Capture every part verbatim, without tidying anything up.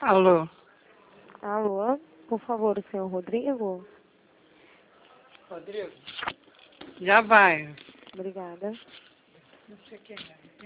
Alô? Alô, por favor, o senhor Rodrigo? Rodrigo? Já vai. Obrigada. Não sei quem é.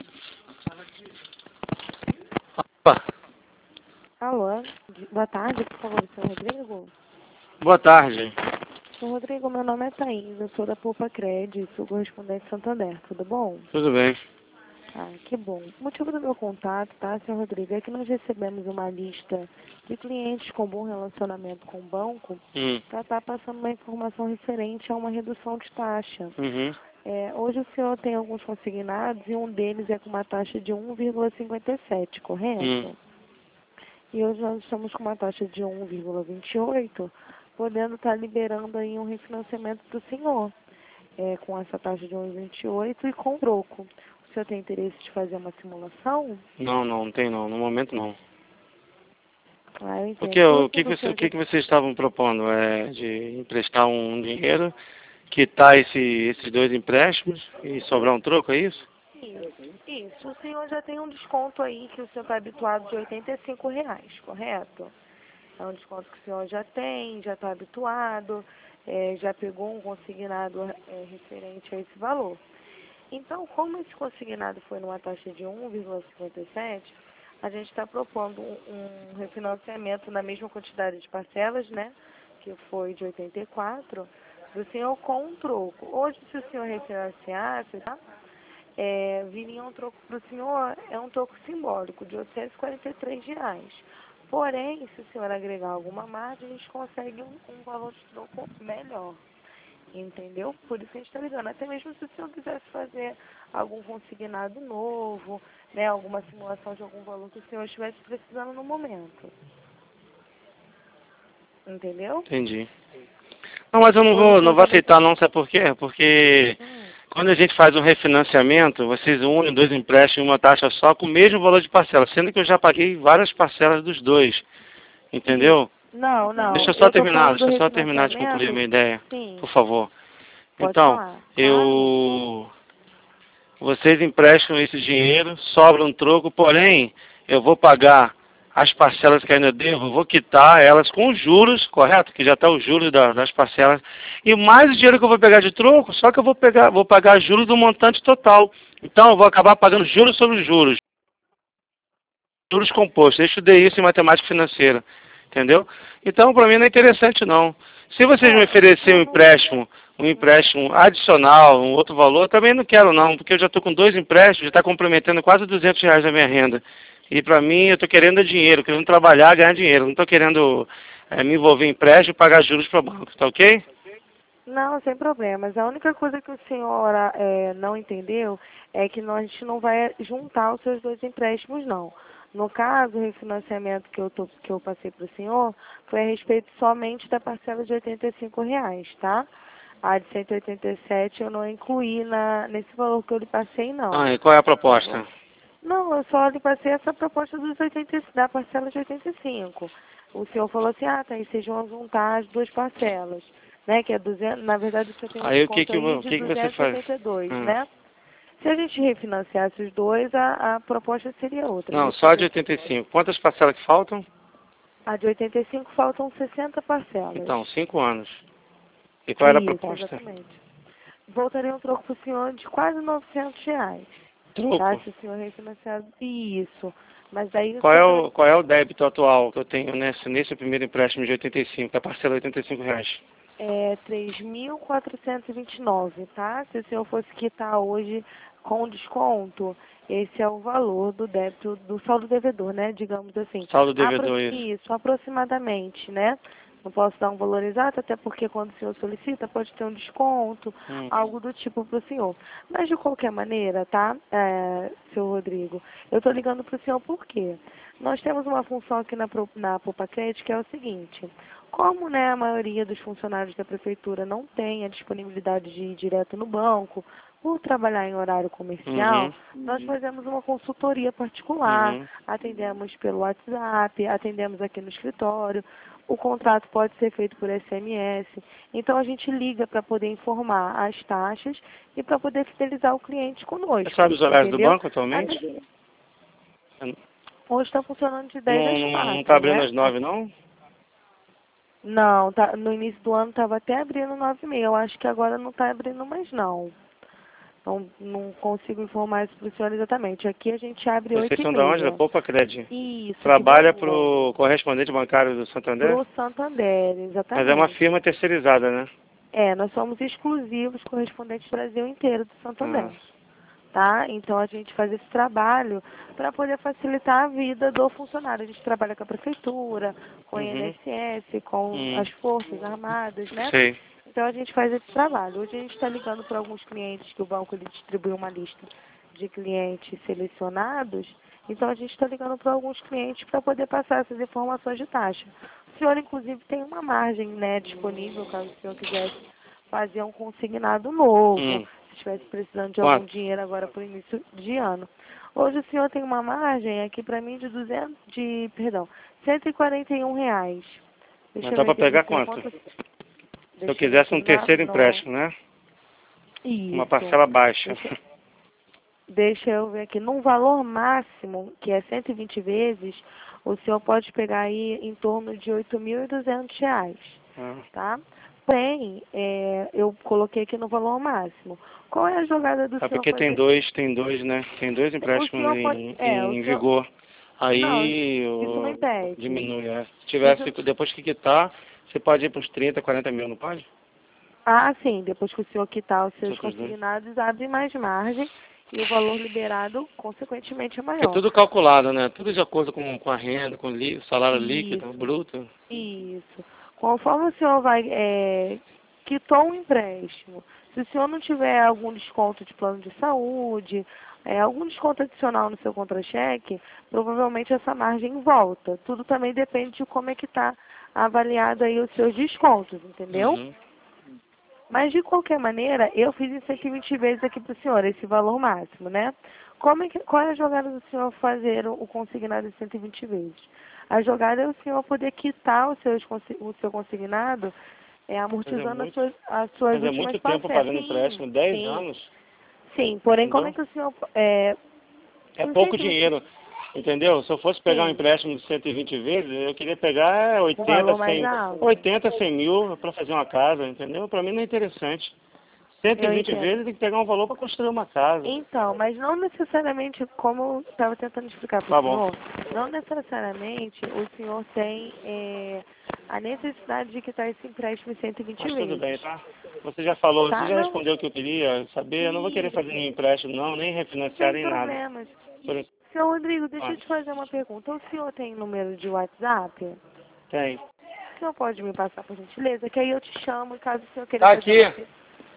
Opa, Alô, de- boa tarde, por favor, o senhor Rodrigo? boa tarde. Senhor Rodrigo, meu nome é Thaís, eu sou da Poupa Cred, sou correspondente Santander, tudo bom? Tudo bem? Ah, que bom. O motivo do meu contato, tá, senhor Rodrigo, é que nós recebemos uma lista de clientes com bom relacionamento com o banco Hum. para estar passando uma informação referente a uma redução de taxa. Uhum. É, hoje o senhor tem alguns consignados e um deles é com uma taxa de um vírgula cinquenta e sete, Hum. correto? E hoje nós estamos com uma taxa de um vírgula vinte e oito, podendo estar liberando aí um refinanciamento do senhor, é, com essa taxa de um vírgula vinte e oito e com troco. O senhor tem interesse de fazer uma simulação? Não, não, não tem não. No momento não. Ah, eu O entendo. que, Pelo o que que, que, o você, o senhor que, já... que vocês estavam propondo? É de emprestar um dinheiro, quitar esse, esses dois empréstimos e sobrar um troco, é isso? Isso, isso. O senhor já tem um desconto aí que o senhor está habituado de oitenta e cinco reais, correto? É um desconto que o senhor já tem, já está habituado, é, já pegou um consignado é, referente a esse valor. Então, como esse consignado foi numa taxa de um vírgula cinquenta e sete, a gente está propondo um, um refinanciamento na mesma quantidade de parcelas, né? Que foi de oitenta e quatro, do senhor com um troco. Hoje, se o senhor refinanciasse, tá? É, viria um troco para o senhor, é um troco simbólico de oitocentos e quarenta e três reais. Porém, se o senhor agregar alguma margem, a gente consegue um, um valor de troco melhor. Entendeu? Por isso que a gente está ligando. Até mesmo se o senhor quisesse fazer algum consignado novo, né, alguma simulação de algum valor que o senhor estivesse precisando no momento. Entendeu? Entendi. Não, mas eu não Hoje o vou, não senhor vou está aceitar habituado. não, sabe por quê? Porque Hum, quando a gente faz um refinanciamento, vocês unem dois empréstimos em uma taxa só com o mesmo valor de parcela, sendo que eu já paguei várias parcelas dos dois, isso. entendeu? Não, Deixa não. eu só Eu estou terminar, falando do deixa eu só terminar de concluir a refinanciamento. minha ideia, Sim. por favor. Pode Então, falar. Claro. eu... Vocês emprestam esse dinheiro, sobra um troco, porém, eu vou pagar as parcelas que ainda devo, vou quitar elas com juros, correto? Que já está os juros da- das parcelas. E mais o dinheiro que eu vou pegar de troco, só que eu vou pegar, vou pagar juros do montante total. Então, eu vou acabar pagando juros sobre juros. Juros compostos. Eu estudei isso em matemática financeira. Entendeu? Então, para mim não é interessante não. Se vocês me É, o oferecerem senhor um não... empréstimo, um empréstimo adicional, um outro valor, eu também não quero não, porque eu já estou com dois empréstimos, já está comprometendo quase duzentos reais da minha renda. E para mim, eu estou querendo dinheiro, querendo trabalhar, ganhar dinheiro. Não estou querendo é, me envolver em empréstimo e pagar juros para o banco, tá ok? Não, sem problemas. A única coisa que o senhor é, não entendeu é que nós, a gente não vai juntar os seus dois empréstimos, não. No caso, o refinanciamento que eu, tô, que eu passei para o senhor foi a respeito somente da parcela de oitenta e cinco reais, tá? A de cento e oitenta e sete eu não incluí na, nesse valor que eu lhe passei, não. Ah, e qual é a Tá bom? proposta? Não, eu só lhe passei essa proposta dos oitenta, da parcela de oitenta e cinco. O senhor falou assim, ah, tá, e vocês vão juntar as duas parcelas, né? Que é duzentos, na verdade, o senhor tem um Aí o que desconto que, eu aí vou- o de que, que você duzentos e faz? oitenta e dois, Hum. né? Se a gente refinanciasse os dois, a, a proposta seria outra. Não, Deixa eu só ver de aqui. oitenta e cinco. Quantas parcelas que faltam? A de oitenta e cinco faltam sessenta parcelas. Então, cinco anos. E qual era a Isso, proposta? exatamente. Voltaria um troco para o senhor de quase novecentos reais, tá? Troco. Se o senhor refinanciar isso. Mas daí o Qual é senhor o, qual é o débito atual que eu tenho nesse, nesse primeiro empréstimo de oitenta e cinco, a parcela de oitenta e cinco reais? é três mil quatrocentos e vinte e nove, tá? Se o senhor fosse quitar hoje com desconto, esse é o valor do débito do saldo devedor, né? Digamos assim. Saldo Apro devedor, isso. isso, aproximadamente, né? Não posso dar um valor exato, até porque quando o senhor solicita pode ter um desconto, Hum. algo do tipo para o senhor. Mas de qualquer maneira, tá, é, seu Rodrigo, eu estou ligando para o senhor por quê? Nós temos uma função aqui na, Pro- na Poupa Cred que é o seguinte: como, né, a maioria dos funcionários da prefeitura não tem a disponibilidade de ir direto no banco, por trabalhar em horário comercial, Uhum. nós fazemos uma consultoria particular, Uhum. atendemos pelo WhatsApp, atendemos aqui no escritório, o contrato pode ser feito por S M S, então a gente liga para poder informar as taxas e para poder fidelizar o cliente Você conosco, sabe os horários do entendeu? banco atualmente? Até- Hoje está funcionando de dez às Não, quatro, não tá abrindo né? às nove, não? Não, tá, no início do ano estava até abrindo nove e meia. Eu acho que agora não está abrindo mais, não. Não, não consigo informar isso para o senhor exatamente. Aqui a gente abre oito Vocês e são da onde? Da meia. Poupa Cred. Isso, Trabalha aqui para no o correspondente bancário do Santander? Pro Santander, Mas é uma exatamente. firma terceirizada, né? É, nós somos exclusivos correspondentes do Brasil inteiro do Santander. Ah, Tá? Então a gente faz esse trabalho para poder facilitar a vida do funcionário. A gente trabalha com a prefeitura, com o uhum. I N S S, com Hum, as forças armadas, né? sei. Então a gente faz esse trabalho. Hoje a gente está ligando para alguns clientes que o banco ele distribuiu uma lista de clientes selecionados. Então a gente está ligando para alguns clientes para poder passar essas informações de taxa. O senhor inclusive tem uma margem, né, disponível caso o senhor quisesse fazer um consignado novo, Hum. se estivesse precisando de algum Quanto? dinheiro agora para o início de ano. Hoje o senhor tem uma margem aqui para mim de duzentos, de, perdão, cento e quarenta e um reais. Deixa Mas eu dá ver para aqui para pegar o senhor quanto? quanto. Se eu Deixa eu ver quisesse aqui um na terceiro no... empréstimo, né? Uma Isso. parcela baixa. Deixa, deixa eu ver aqui. Num valor máximo, que é cento e vinte vezes, o senhor pode pegar aí em torno de oito mil e duzentos reais. Ah. Tá? Porém, é, eu coloquei aqui no valor máximo. Qual é a jogada do É senhor porque tem fazer? dois, tem dois, né? Tem dois O empréstimos senhor pode... em, É, o em senhor... vigor. Não, Aí isso não o- impede. diminui, é. Se tivesse, Isso... depois que quitar, você pode ir para uns trinta, quarenta mil, não pode? Ah, sim. Depois que o senhor quitar os Os seus outros dois. consignados, abre mais margem e o valor liberado, consequentemente, é É maior. tudo calculado, né? Tudo de acordo com, com a renda, com o li- salário líquido, Isso, bruto. isso. Conforme o senhor vai, é, quitou um empréstimo, se o senhor não tiver algum desconto de plano de saúde, é, algum desconto adicional no seu contra-cheque, provavelmente essa margem volta. Tudo também depende de como é que está avaliado aí os seus descontos, entendeu? Uhum. Mas, de qualquer maneira, eu fiz em cento e vinte vezes aqui para o senhor, esse valor máximo, né? Como é que, qual é a jogada do senhor fazer o, o consignado em cento e vinte vezes? A jogada é o senhor poder quitar o, seus, consi- o seu consignado, é, Mas é amortizando as muito, suas, as suas mas é últimas muito tempo parcelas. pagando Sim, empréstimo, dez sim, anos, sim. Porém, como é entendeu? que o senhor... É, É em pouco cento e vinte, dinheiro, entendeu? Se eu fosse pegar um sim, empréstimo de cento e vinte vezes, eu queria pegar um oitenta, valor mais cem, alto. oitenta, cem mil para fazer uma casa, entendeu? Para mim não é interessante. cento e Eu vinte entendo. vezes tem que pegar um valor para construir uma casa. Então, mas não necessariamente, como eu estava tentando explicar para Tá o bom. senhor, não necessariamente o senhor tem é, a necessidade de quitar esse empréstimo em cento e vinte Mas tudo bem, vezes. tá? Você já falou, você Tá? já Não, respondeu o que eu queria saber. Eu não vou querer fazer isso, nenhum empréstimo, não, nem refinanciar, sem nem nada. problemas. Por Senhor Rodrigo, deixa eu enquanto. te fazer uma pergunta. O senhor tem número de WhatsApp? O Tem. senhor pode me passar, por gentileza? Que aí eu te chamo e caso o senhor queira Tá fazer aqui. uma... pe-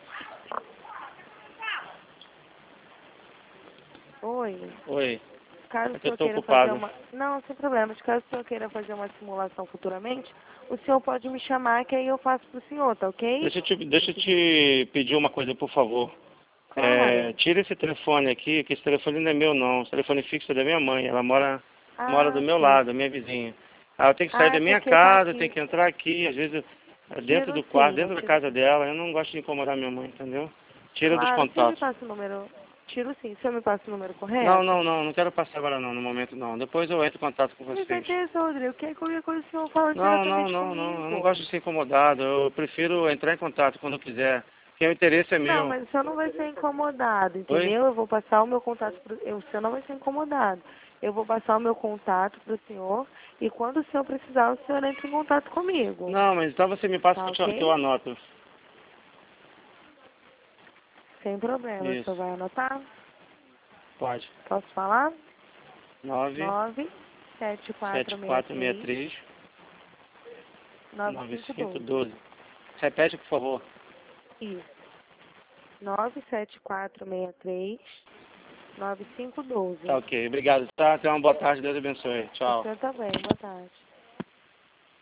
Oi? Oi. Caso É o que eu senhor tô queira fazer ocupado. uma... Não, sem problemas. Caso o senhor queira fazer uma simulação futuramente, o senhor pode me chamar que aí eu faço pro senhor, tá ok? Deixa eu te, deixa eu te pedir uma coisa, por favor. É, Claro. tira esse telefone aqui, que esse telefone não é meu, não. Esse telefone fixo é da minha mãe. Ela mora, mora do Ah, meu sim. lado, minha vizinha. Aí eu tenho que sair Ah, da é minha porque tá casa, tenho aqui. que entrar aqui, às vezes é dentro Tiro do quarto, sim, eu dentro da tiro casa sim. dela. Eu não gosto de incomodar minha mãe, entendeu? Tira dos Claro, o senhor me contatos. passa o número... Tiro sim. O senhor me passa o número Não, correto? não, não, não quero passar agora não, no momento não. Depois eu entro em contato com Com vocês. certeza, Rodrigo. Que qualquer coisa o senhor fala Não, não, diretamente não, não. Eu não comigo. gosto de ser incomodado. Eu prefiro entrar em contato quando eu quiser. Porque o interesse é Não, meu. mas o senhor não vai ser incomodado, Oi? entendeu? Eu vou passar o meu contato pro... eu- O senhor não vai ser incomodado. Eu vou passar o meu contato pro senhor e quando o senhor precisar, o senhor entra em contato comigo. Não, mas então você me passa Tá que eu que eu ok? anoto. Sem problema. O senhor Isso. vai anotar? Pode. Posso falar? nove Nove sete sete quatro seis quatro seis três três nove nove cinco cinco doze. doze. Repete, por favor. Isso. Nove sete quatro seis três nove cinco Tá doze. ok. Obrigado, tá? Tenha uma boa tarde. Deus abençoe. O Tchau. senhor também. Boa tarde.